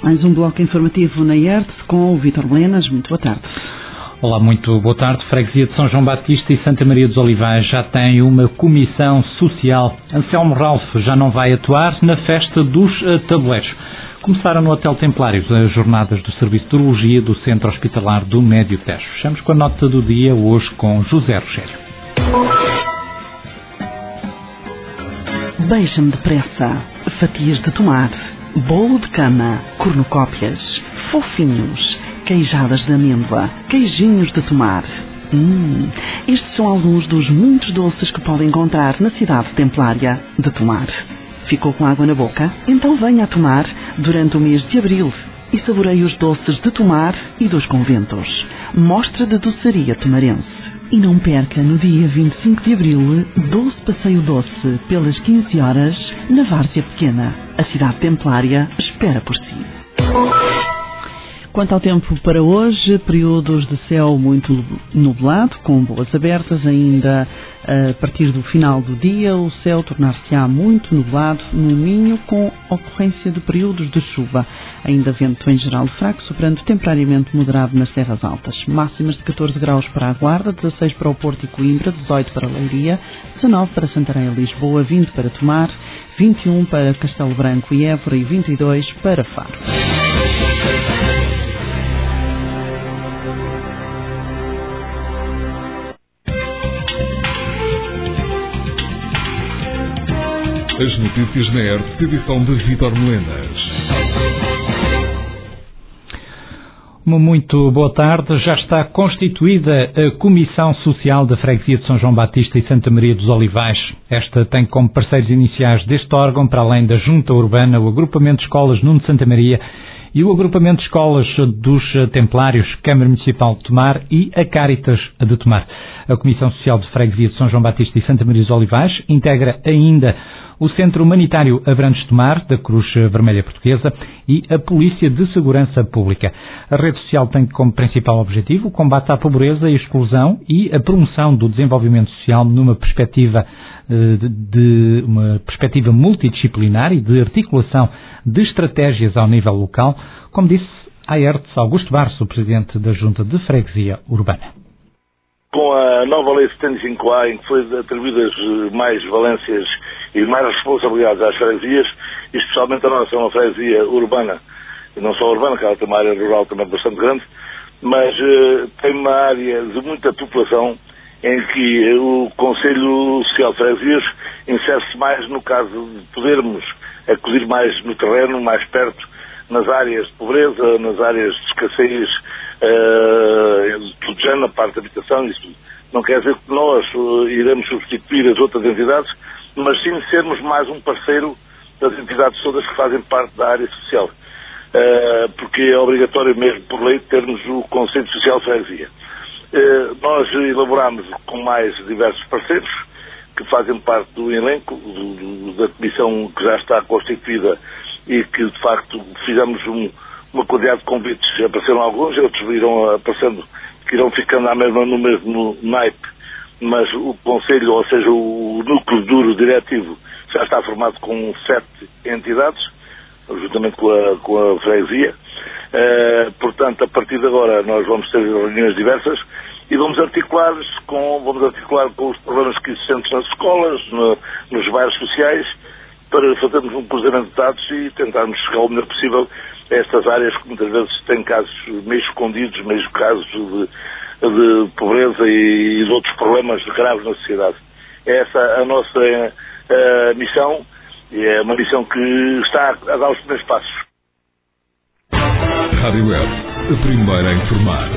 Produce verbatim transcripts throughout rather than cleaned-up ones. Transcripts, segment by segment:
Mais um bloco informativo na I E R T com o Vítor Melenas. Muito boa tarde. Olá, muito boa tarde. Freguesia de São João Batista e Santa Maria dos Olivais já tem uma comissão social. Anselmo Ralph já não vai atuar na festa dos tabuleiros. Começaram no Hotel Templários as jornadas do Serviço de Urologia do Centro Hospitalar do Médio Tejo. Fechamos com a nota do dia hoje com José Rogério. Beija-me depressa. Fatias de tomar. Bolo de cama. Cornucópias. Fofinhos. Queijadas de amêndoa. Queijinhos de tomar. Hum, estes são alguns dos muitos doces que podem encontrar na cidade templária de Tomar. Ficou com água na boca? Então venha a Tomar durante o mês de abril e saboreie os doces de Tomar e dos conventos. Mostra de doçaria tomarense. E não perca no dia vinte e cinco de abril, doce passeio doce pelas quinze horas na Várzea Pequena. A cidade templária espera por si. Quanto ao tempo para hoje, períodos de céu muito nublado, com boas abertas, ainda a partir do final do dia, o céu tornar-se-á muito nublado no Minho, com ocorrência de períodos de chuva. Ainda vento em geral fraco, soprando temporariamente moderado nas terras altas. Máximas de catorze graus para a Guarda, dezasseis para o Porto e Coimbra, dezoito para a Leiria, dezanove para Santarém e Lisboa, vinte para Tomar, vinte e um para Castelo Branco e Évora e vinte e dois para Faro. As notícias na I E R T, edição de Vítor Melenas. Uma muito boa tarde. Já está constituída a Comissão Social da Freguesia de São João Batista e Santa Maria dos Olivais. Esta tem como parceiros iniciais deste órgão, para além da Junta Urbana, o Agrupamento de Escolas Nuno de Santa Maria e o Agrupamento de Escolas dos Templários, Câmara Municipal de Tomar e a Cáritas de Tomar. A Comissão Social de Freguesia de São João Batista e Santa Maria dos Olivais integra ainda o Centro Humanitário Abrantes de Tomar, da Cruz Vermelha Portuguesa, e a Polícia de Segurança Pública. A rede social tem como principal objetivo o combate à pobreza e exclusão e a promoção do desenvolvimento social numa perspectiva de, de uma perspectiva multidisciplinar e de articulação de estratégias ao nível local, como disse a I E R T Augusto Barço, o Presidente da Junta de Freguesia Urbana. Com a nova Lei setenta e cinco A, em que foi atribuídas mais valências e mais responsabilidades às freguesias, e especialmente a nossa é uma freguesia urbana, e não só urbana, que ela tem uma área rural também bastante grande, mas uh, tem uma área de muita população em que o Conselho Social de Freguesias insere-se mais no caso de podermos acudir mais no terreno, mais perto, nas áreas de pobreza, nas áreas de escassez, uh, tudo já na parte da habitação. Isso não quer dizer que nós uh, iremos substituir as outras entidades, mas sim sermos mais um parceiro das entidades todas que fazem parte da área social. Uh, porque é obrigatório mesmo por lei termos o Conselho Social de Freguesia. Uh, nós elaboramos com mais diversos parceiros que fazem parte do elenco do, do, da comissão que já está constituída e que de facto fizemos um, uma quantidade de convites, apareceram alguns, outros irão aparecendo, que irão ficando à mesma no mesmo naipe, mas o Conselho, ou seja, o núcleo duro diretivo, já está formado com sete entidades, juntamente com a, com a freguesia. Uh, portanto, a partir de agora nós vamos ter reuniões diversas e vamos articular com, vamos articular com os problemas que existem nas escolas, no, nos bairros sociais, para fazermos um cruzamento de dados e tentarmos chegar o melhor possível a estas áreas que muitas vezes têm casos meio escondidos, meio casos de, de pobreza e, e de outros problemas graves na sociedade. É essa a nossa a missão, e é uma missão que está a dar os primeiros passos. Rádio I E R T, a primeira a informar.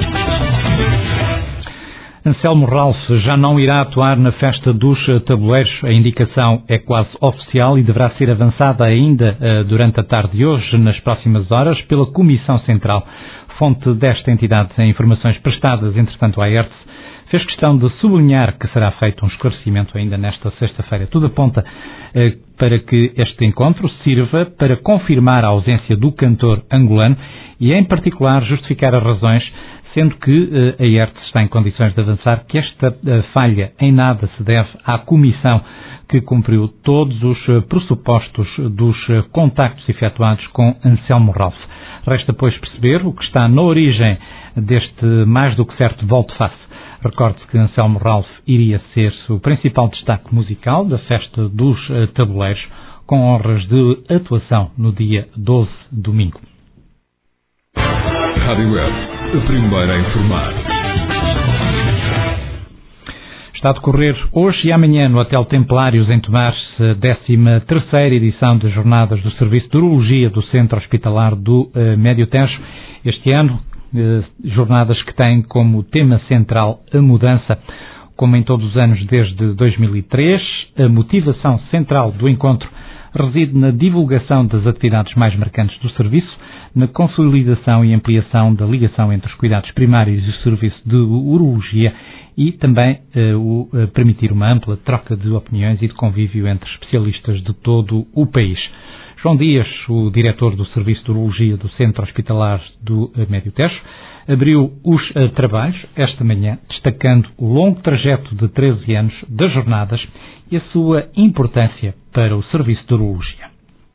Anselmo Ralph já não irá atuar na festa dos tabuleiros. A indicação é quase oficial e deverá ser avançada ainda uh, durante a tarde de hoje, nas próximas horas, pela Comissão Central. Fonte desta entidade em informações prestadas, entretanto, à I E R T, fez questão de sublinhar que será feito um esclarecimento ainda nesta sexta-feira. Tudo aponta uh, para que este encontro sirva para confirmar a ausência do cantor angolano e, em particular, justificar as razões sendo que a I E R T está em condições de avançar que esta falha em nada se deve à comissão que cumpriu todos os pressupostos dos contactos efetuados com Anselmo Ralph. Resta, pois, perceber o que está na origem deste mais do que certo volte-face. Recorde-se que Anselmo Ralph iria ser o principal destaque musical da Festa dos Tabuleiros, com honras de atuação no dia doze, domingo. Rádio Web, a primeira a informar. Está a decorrer hoje e amanhã no Hotel Templários, em Tomar, a décima terceira edição das Jornadas do Serviço de Urologia do Centro Hospitalar do uh, Médio Tejo. Este ano, uh, jornadas que têm como tema central a mudança. Como em todos os anos desde dois mil e três, a motivação central do encontro reside na divulgação das atividades mais marcantes do serviço, na consolidação e ampliação da ligação entre os cuidados primários e o serviço de urologia e também uh, o, uh, permitir uma ampla troca de opiniões e de convívio entre especialistas de todo o país. João Dias, o diretor do Serviço de Urologia do Centro Hospitalar do uh, Médio Tejo, abriu os uh, trabalhos esta manhã, destacando o longo trajeto de treze anos das jornadas e a sua importância para o Serviço de Urologia.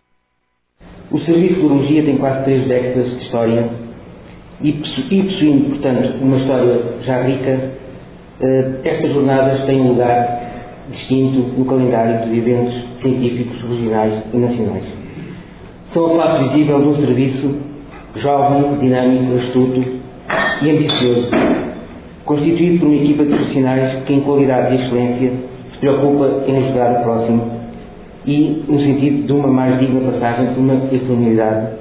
O Serviço de Urologia tem quase três décadas de história e, possuindo, portanto, uma história já rica, estas jornadas têm um lugar distinto no calendário dos eventos científicos regionais e nacionais. São a face visível de um serviço jovem, dinâmico, astuto e ambicioso, constituído por uma equipa de profissionais que, em qualidade de excelência, se preocupa em ajudar o próximo e no sentido de uma mais digna passagem de uma efemeridade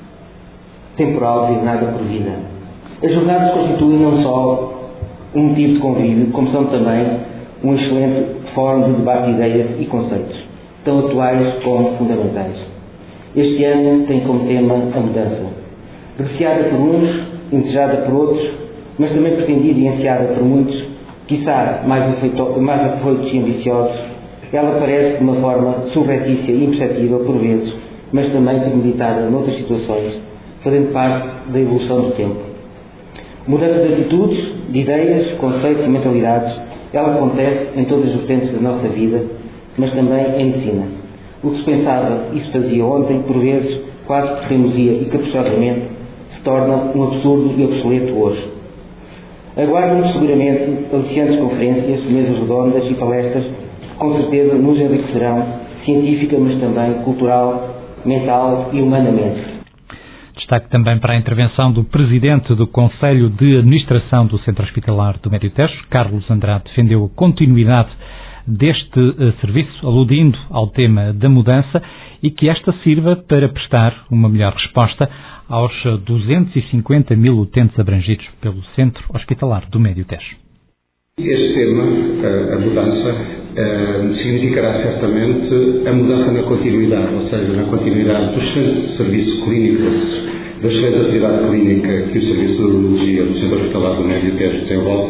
temporal designada por vida. As jornadas constituem não só um motivo de convívio, como são também um excelente fórum de debate de ideias e conceitos, tão atuais como fundamentais. Este ano tem como tema a mudança, apreciada por uns, indesejada por outros, mas também pretendida e ansiada por muitos, quiçá mais afoitos e ambiciosos. Ela aparece de uma forma subretícia e imperceptível por vezes, mas também premeditada noutras situações, fazendo parte da evolução do tempo. Mudança de atitudes, de ideias, conceitos e mentalidades, ela acontece em todas as vertentes da nossa vida, mas também em medicina. O que se pensava e se fazia ontem, por vezes, quase por teimosia e caprichosamente, se torna um absurdo e obsoleto hoje. Aguardam-nos seguramente aliciantes conferências, mesas redondas e palestras que com certeza nos enriquecerão, científica, mas também cultural, mental e humanamente. Destaque também para a intervenção do Presidente do Conselho de Administração do Centro Hospitalar do Médio Tejo. Carlos Andrade defendeu a continuidade deste uh, serviço, aludindo ao tema da mudança e que esta sirva para prestar uma melhor resposta aos duzentos e cinquenta mil utentes abrangidos pelo Centro Hospitalar do Médio Tejo. Este tema, a mudança, significará certamente a mudança na continuidade, ou seja, na continuidade do excelente serviço clínico, da excelente atividade clínica que o Serviço de Urologia do Centro Hospitalar do Médio Tejo desenvolve.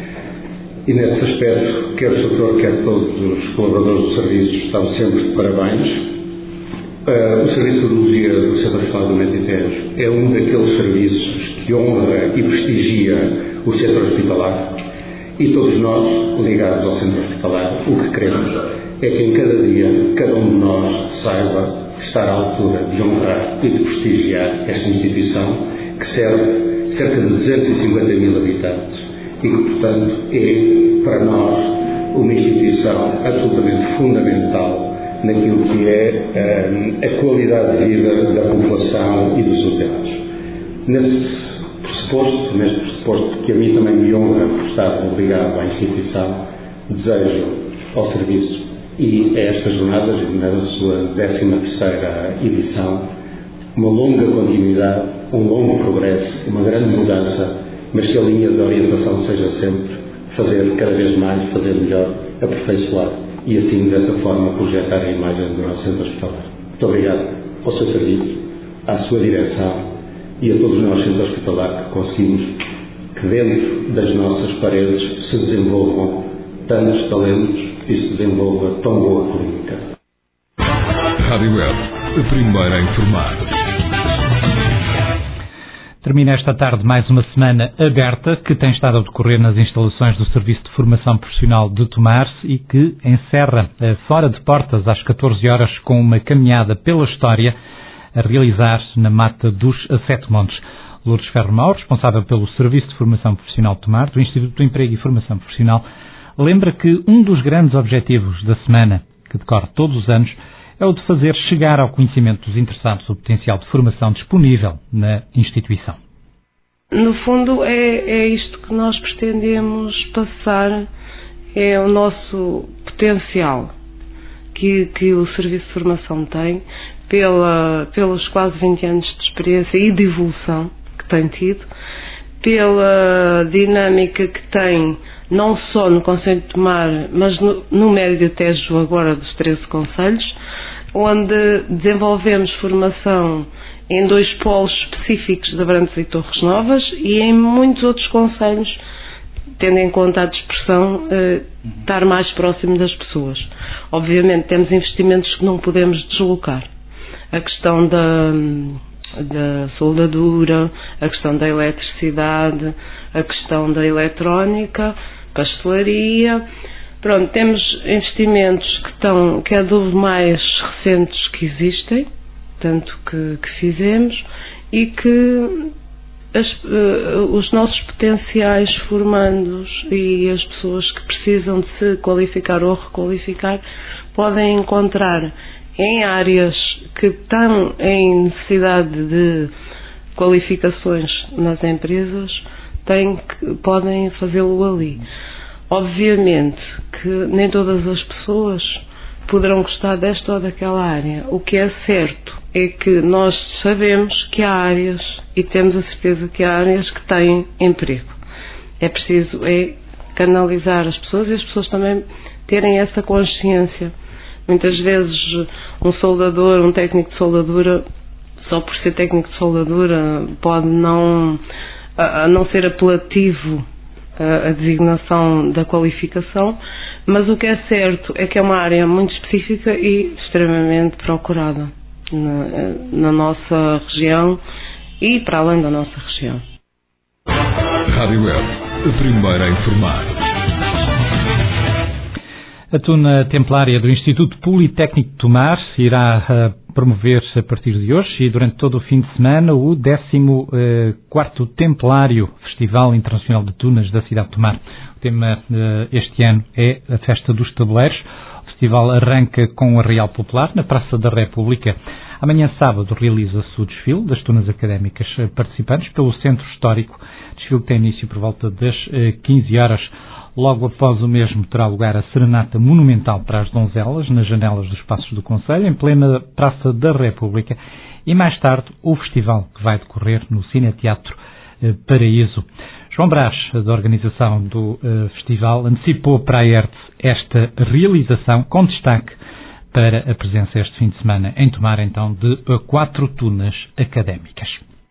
E nesse aspecto, quer o doutor, quer todos os colaboradores do serviço estão sempre de parabéns. O Serviço de Urologia do Centro Hospitalar do Médio Tejo é um daqueles serviços que honra e prestigia o Centro Hospitalar. E todos nós, ligados ao Centro Hospitalar, o que queremos é que em cada dia, cada um de nós saiba estar à altura de honrar e de prestigiar esta instituição que serve cerca de duzentos e cinquenta mil habitantes e que, portanto, é para nós uma instituição absolutamente fundamental naquilo que é um, a qualidade de vida da população e dos utentes. Nesse pressuposto, neste pressuposto que a mim também me honra por estar obrigado à instituição, desejo ao serviço e a estas jornadas, na sua décima terceira edição, uma longa continuidade, um longo progresso, uma grande mudança, mas que a linha de orientação seja sempre fazer cada vez mais, fazer melhor, aperfeiçoar e assim, dessa forma, projetar a imagem do nosso centro hospitalar. Muito obrigado ao seu serviço, à sua direção e a todos nós centros hospitalar que conseguimos que dentro das nossas paredes se desenvolvam tantos talentos e se desenvolva tão boa clínica. Rádio Web, a primeira a informar. Termina esta tarde mais uma semana aberta que tem estado a decorrer nas instalações do Serviço de Formação Profissional de Tomar e que encerra fora de portas às catorze horas com uma caminhada pela história a realizar na Mata dos Sete Montes. Lourdes Ferro Mauro, responsável pelo Serviço de Formação Profissional de Tomar, do Instituto do Emprego e Formação Profissional, lembra que um dos grandes objetivos da semana, que decorre todos os anos, é o de fazer chegar ao conhecimento dos interessados o potencial de formação disponível na instituição. No fundo, é, é isto que nós pretendemos passar, é o nosso potencial que, que o Serviço de Formação tem, pela, pelos quase vinte anos de experiência e de evolução que tem tido, pela dinâmica que tem, não só no Concelho de Tomar, mas no, no Médio Tejo agora dos treze concelhos, onde desenvolvemos formação em dois polos específicos de Abrantes e Torres Novas e em muitos outros concelhos, tendo em conta a dispersão, eh, estar mais próximo das pessoas. Obviamente temos investimentos que não podemos deslocar. A questão da, da soldadura, a questão da eletricidade, a questão da eletrónica, pastelaria. Pronto, temos investimentos que, estão, que é dos mais recentes que existem, tanto que, que fizemos, e que as, uh, os nossos potenciais formandos e as pessoas que precisam de se qualificar ou requalificar podem encontrar em áreas que estão em necessidade de qualificações nas empresas, têm que, podem fazê-lo ali. Obviamente que nem todas as pessoas poderão gostar desta ou daquela área. O que é certo é que nós sabemos que há áreas e temos a certeza que há áreas que têm emprego. É preciso é canalizar as pessoas e as pessoas também terem essa consciência. Muitas vezes um soldador, um técnico de soldadura, só por ser técnico de soldadura, pode não, a, a não ser apelativo a designação da qualificação, mas o que é certo é que é uma área muito específica e extremamente procurada na, na nossa região e para além da nossa região. Rádio Web, a primeira a informar. A Tuna Templária do Instituto Politécnico de Tomar irá uh, promover a partir de hoje e durante todo o fim de semana o décimo quarto Templário Festival Internacional de Tunas da cidade de Tomar. O tema uh, este ano é a Festa dos Tabuleiros. O festival arranca com a Real Popular na Praça da República. Amanhã sábado realiza-se o desfile das tunas académicas participantes pelo Centro Histórico, desfile que tem início por volta das uh, quinze horas. Logo após o mesmo terá lugar a serenata monumental para as donzelas nas janelas dos Passos do Concelho, em plena Praça da República, e mais tarde o festival que vai decorrer no Cineteatro eh, Paraíso. João Brás, da organização do eh, festival, antecipou para a E R T esta realização com destaque para a presença este fim de semana em Tomar, então, de quatro tunas académicas.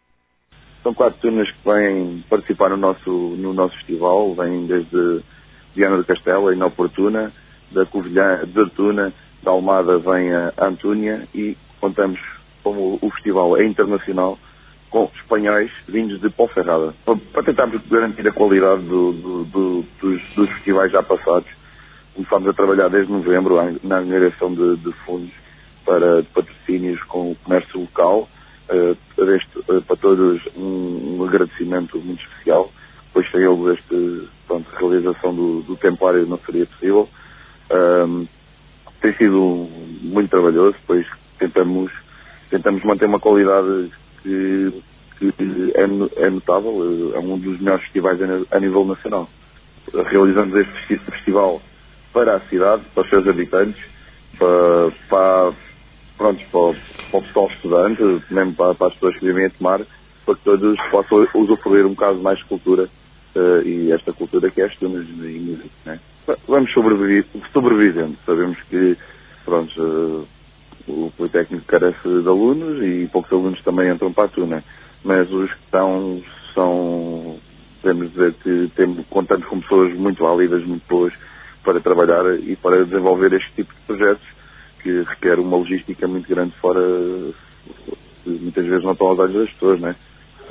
São quatro tunas que vêm participar no nosso, no nosso festival, vêm desde Viana do Castelo, a Inoportuna, da Covilhã, de Tuna, da Almada vem a Antúnia e contamos, como o festival é internacional, com espanhóis vindos de Ponferrada, para tentarmos garantir a qualidade do, do, do, dos, dos festivais já passados. Começámos a trabalhar desde novembro na angariação de, de fundos para patrocínios com o comércio local. Uh, para, este, uh, para todos um, um agradecimento muito especial, pois sem eles este, pronto, a realização do, do Templário não seria possível. Um, tem sido muito trabalhoso, pois tentamos, tentamos manter uma qualidade que, que é, é notável, é um dos melhores festivais a, a nível nacional. Realizamos este festival para a cidade, para os seus habitantes, para, para, pronto, para, para o pessoal estudante, mesmo para, para as pessoas que vivem a Tomar, para que todos possam usufruir um bocado mais de cultura, uh, e esta cultura que é as tunas e música, né? Vamos sobreviver, sobrevivendo. Sabemos que, pronto, uh, o Politécnico carece de alunos e poucos alunos também entram para a tuna, mas os que estão são, podemos dizer que temos, contamos com pessoas muito válidas, muito boas para trabalhar e para desenvolver este tipo de projetos que requer uma logística muito grande fora, muitas vezes não estão aos olhos das pessoas, né?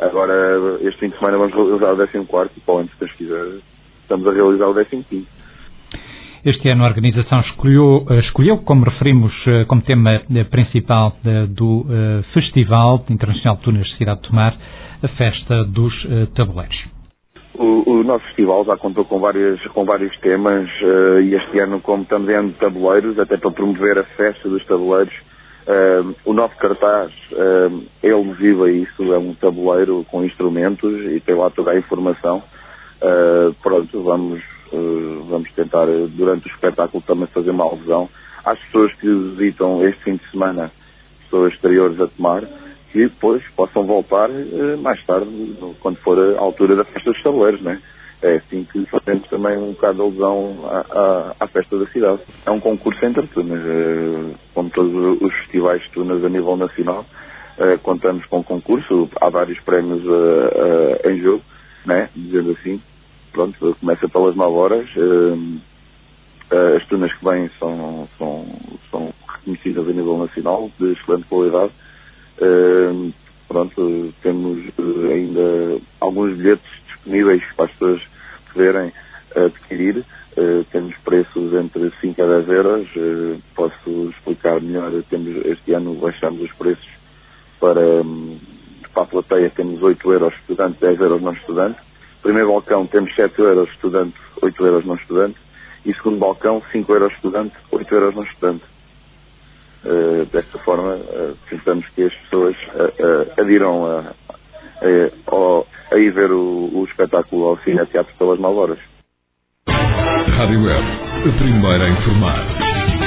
Agora, este fim de semana vamos realizar o décimo quarto e para o ano, se Deus quiser, estamos a realizar o décimo quinto. Este ano a organização escolheu, escolheu, como referimos, como tema principal do Festival Internacional de Tunas de Cidade de Tomar, a Festa dos Tabuleiros. O, o nosso festival já contou com, várias, com vários temas uh, e este ano, como estamos em ano de tabuleiros, até para promover a Festa dos Tabuleiros, uh, o nosso cartaz uh, é alusivo a isso, é um tabuleiro com instrumentos e tem lá toda a informação. Uh, pronto, vamos... Uh, vamos tentar, uh, durante o espetáculo, também fazer uma alusão às pessoas que visitam este fim de semana, pessoas exteriores a Tomar, que depois possam voltar uh, mais tarde, quando for a altura da Festa dos Tabuleiros, né? É assim que fazemos também um bocado de alusão à, à, à Festa da Cidade. É um concurso entre tunas, uh, como todos os festivais de tunas a nível nacional, uh, contamos com concurso, há vários prémios uh, uh, em jogo, né? Dizendo assim. Pronto, começa pelas nove horas, uh, uh, as tunas que vêm são, são, são reconhecidas a nível nacional, de excelente qualidade. Uh, pronto, temos uh, ainda alguns bilhetes disponíveis para as pessoas poderem uh, adquirir. Uh, temos preços entre cinco a dez euros, uh, posso explicar melhor, temos, este ano baixamos os preços para, um, para a plateia, temos oito euros estudante, dez euros não estudante. Primeiro balcão temos sete euros estudante, oito euros não estudante. E segundo balcão, cinco euros estudante, oito euros não estudante. Uh, desta forma, uh, tentamos que as pessoas uh, uh, adiram a, a, a, a ir ver o, o espetáculo ao Cine Teatro pelas nove horas. Rádio Web, a primeira a informar.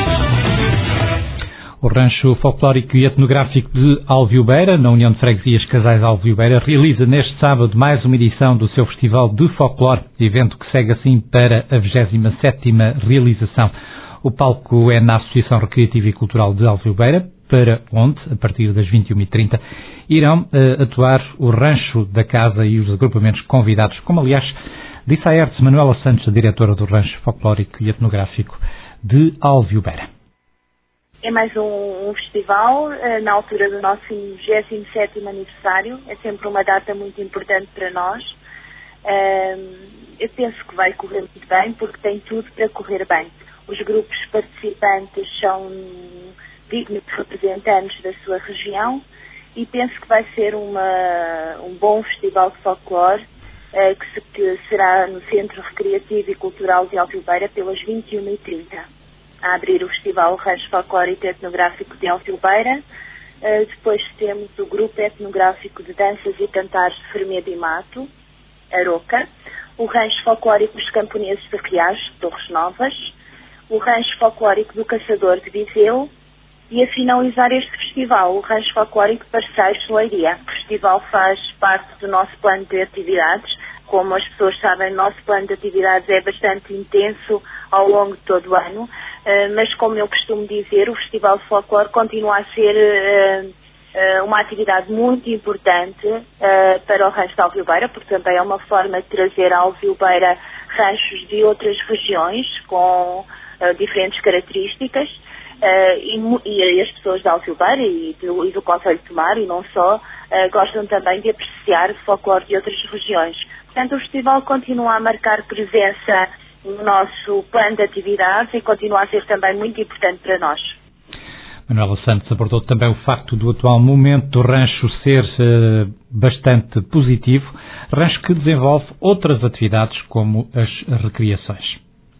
O Rancho Folclórico e Etnográfico de Alviobeira, na União de Freguesias Casais Alviobeira, realiza neste sábado mais uma edição do seu Festival de Folclore, evento que segue assim para a vigésima sétima realização. O palco é na Associação Recreativa e Cultural de Alviobeira, para onde, a partir das vinte e uma e trinta, irão uh, atuar o Rancho da Casa e os agrupamentos convidados, como aliás disse a Hertz Manuela Santos, a diretora do Rancho Folclórico e Etnográfico de Alviobeira. É mais um, um festival uh, na altura do nosso vigésimo sétimo aniversário. É sempre uma data muito importante para nós. Uh, eu penso que vai correr muito bem, porque tem tudo para correr bem. Os grupos participantes são dignos representantes da sua região e penso que vai ser uma, um bom festival de folclore uh, que, se, que será no Centro Recreativo e Cultural de Alviobeira pelas vinte e uma e trinta. A abrir o Festival Rancho Folclórico e Etnográfico de Alviobeira. Uh, depois temos o Grupo Etnográfico de Danças e Cantares de Fermedo e Mato, Aroca. O Rancho Folclórico dos Camponeses de Riacho, Torres Novas. O Rancho Folclórico do Caçador de Viseu. E a finalizar este festival, o Rancho Folclórico de Parceiros de Leiria. O festival faz parte do nosso plano de atividades. Como as pessoas sabem, o nosso plano de atividades é bastante intenso ao longo de todo o ano. Uh, mas, como eu costumo dizer, o Festival de Folclore continua a ser uh, uh, uma atividade muito importante uh, para o Rancho de Alviobeira, porque também é uma forma de trazer a Alviobeira ranchos de outras regiões com uh, diferentes características uh, e, e as pessoas de Alviobeira e do, e do Concelho de Tomar, e não só, uh, gostam também de apreciar o folclore de outras regiões. Portanto, o festival continua a marcar presença no nosso plano de atividades e continua a ser também muito importante para nós. Manuela Santos abordou também o facto do atual momento do rancho ser uh, bastante positivo, rancho que desenvolve outras atividades como as recreações.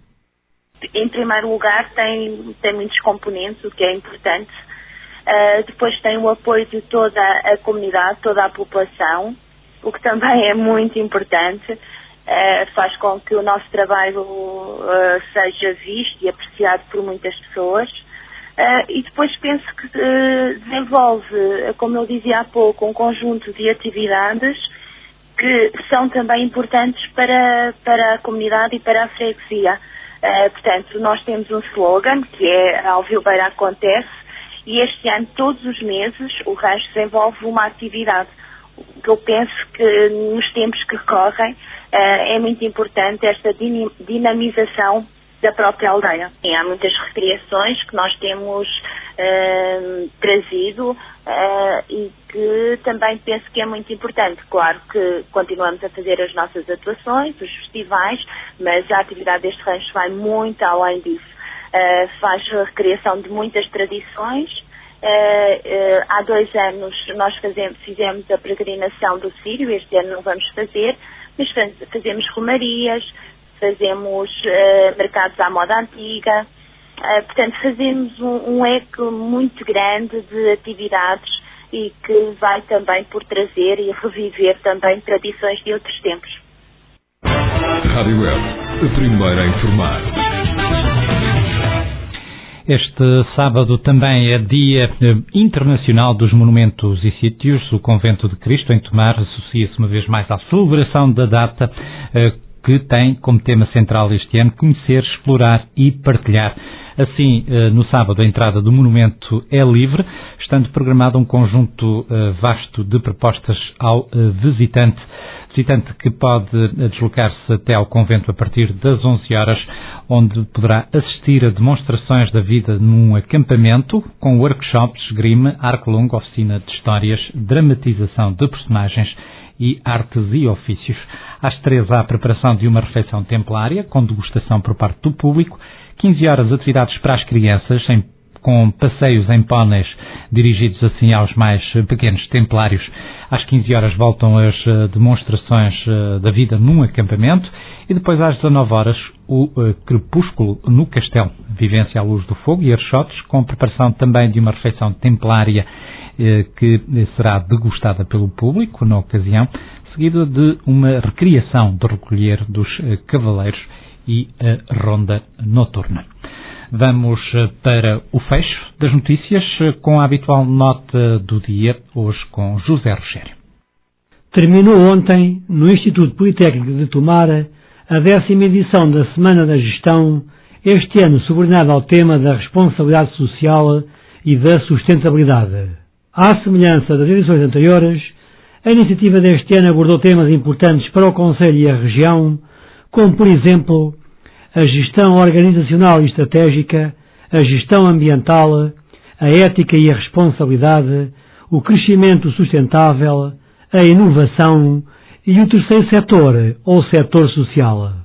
Em primeiro lugar, tem, tem muitos componentes, o que é importante. Uh, depois tem o apoio de toda a comunidade, toda a população, o que também é muito importante. Uh, faz com que o nosso trabalho uh, seja visto e apreciado por muitas pessoas. Uh, e depois penso que uh, desenvolve, como eu dizia há pouco, um conjunto de atividades que são também importantes para, para a comunidade e para a freguesia. Uh, portanto, nós temos um slogan, que é a Alviobeira Acontece, e este ano, todos os meses, o rancho desenvolve uma atividade. O que eu penso que nos tempos que correm, Uh, é muito importante esta dinamização da própria aldeia. E há muitas recreações que nós temos uh, trazido uh, e que também penso que é muito importante. Claro que continuamos a fazer as nossas atuações, os festivais, mas a atividade deste rancho vai muito além disso. Uh, faz a recriação de muitas tradições. Uh, uh, há dois anos nós fazemos, fizemos a peregrinação do Círio, este ano não vamos fazer, mas fazemos romarias, fazemos uh, mercados à moda antiga, uh, portanto fazemos um, um leque muito grande de atividades e que vai também por trazer e reviver também tradições de outros tempos. Rádio Web, a primeira a informar. Este sábado também é Dia Internacional dos Monumentos e Sítios. O Convento de Cristo, em Tomar, associa-se uma vez mais à celebração da data, que tem como tema central este ano conhecer, explorar e partilhar. Assim, no sábado, a entrada do monumento é livre, estando programado um conjunto vasto de propostas ao visitante. Visitante que pode deslocar-se até ao convento a partir das onze horas, onde poderá assistir a demonstrações da vida num acampamento, com workshops, esgrima, arco longo, oficina de histórias, dramatização de personagens e artes e ofícios. Às treze há a preparação de uma refeição templária, com degustação por parte do público. quinze horas, atividades para as crianças, em, com passeios em póneis, dirigidos assim aos mais pequenos templários. Às quinze horas voltam as uh, demonstrações uh, da vida num acampamento e depois às dezanove horas o uh, crepúsculo no castelo, vivência à luz do fogo e archotes, com preparação também de uma refeição templária uh, que será degustada pelo público na ocasião, seguida de uma recriação do recolher dos uh, cavaleiros e a ronda noturna. Vamos para o fecho das notícias com a habitual nota do dia, hoje com José Rogério. Terminou ontem, no Instituto Politécnico de Tomar, a décima edição da Semana da Gestão, este ano subordinada ao tema da responsabilidade social e da sustentabilidade. À semelhança das edições anteriores, a iniciativa deste ano abordou temas importantes para o Concelho e a região, como, por exemplo, a gestão organizacional e estratégica, a gestão ambiental, a ética e a responsabilidade, o crescimento sustentável, a inovação e o terceiro setor, ou setor social.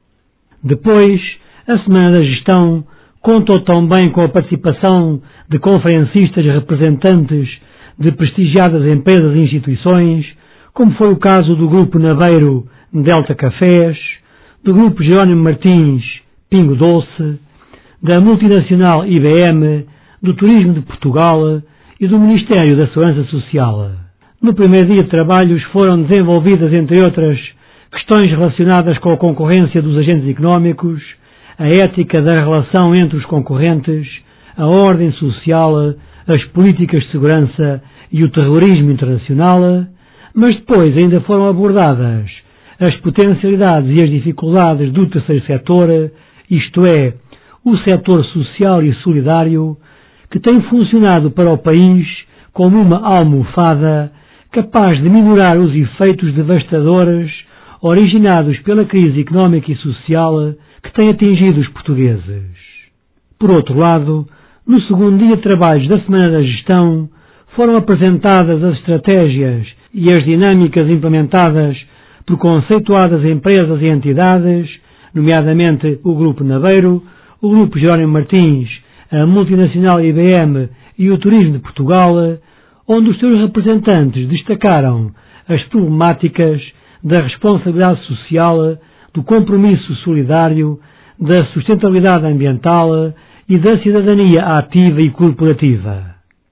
Depois, a Semana da Gestão contou também com a participação de conferencistas representantes de prestigiadas empresas e instituições, como foi o caso do Grupo Naveiro Delta Cafés, do Grupo Jerónimo Martins, Pingo Doce, da multinacional I B M, do Turismo de Portugal e do Ministério da Segurança Social. No primeiro dia de trabalhos foram desenvolvidas, entre outras, questões relacionadas com a concorrência dos agentes económicos, a ética da relação entre os concorrentes, a ordem social, as políticas de segurança e o terrorismo internacional, mas depois ainda foram abordadas as potencialidades e as dificuldades do terceiro setor, isto é, o setor social e solidário, que tem funcionado para o país como uma almofada capaz de minorar os efeitos devastadores originados pela crise económica e social que tem atingido os portugueses. Por outro lado, no segundo dia de trabalhos da Semana da Gestão, foram apresentadas as estratégias e as dinâmicas implementadas por conceituadas empresas e entidades, nomeadamente o Grupo Naveiro, o Grupo Jerónimo Martins, a multinacional I B M e o Turismo de Portugal, onde os seus representantes destacaram as problemáticas da responsabilidade social, do compromisso solidário, da sustentabilidade ambiental e da cidadania ativa e corporativa.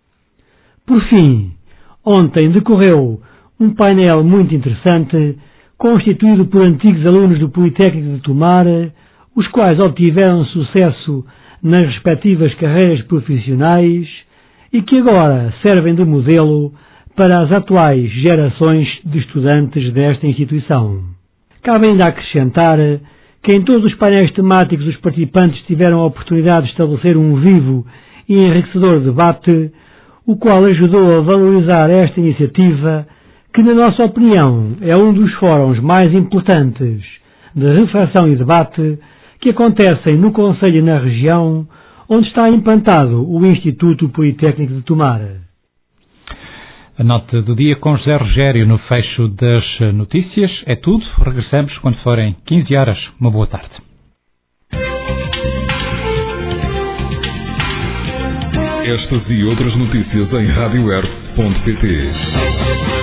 Por fim, ontem decorreu um painel muito interessante, constituído por antigos alunos do Politécnico de Tomar, os quais obtiveram sucesso nas respectivas carreiras profissionais e que agora servem de modelo para as atuais gerações de estudantes desta instituição. Cabe ainda acrescentar que em todos os painéis temáticos os participantes tiveram a oportunidade de estabelecer um vivo e enriquecedor debate, o qual ajudou a valorizar esta iniciativa, que, na nossa opinião, é um dos fóruns mais importantes de reflexão e debate que acontecem no concelho e na região onde está implantado o Instituto Politécnico de Tomar. A nota do dia com José Rogério no fecho das notícias. É tudo. Regressamos quando forem quinze horas. Uma boa tarde. Estas e outras notícias em rádio erf ponto pt.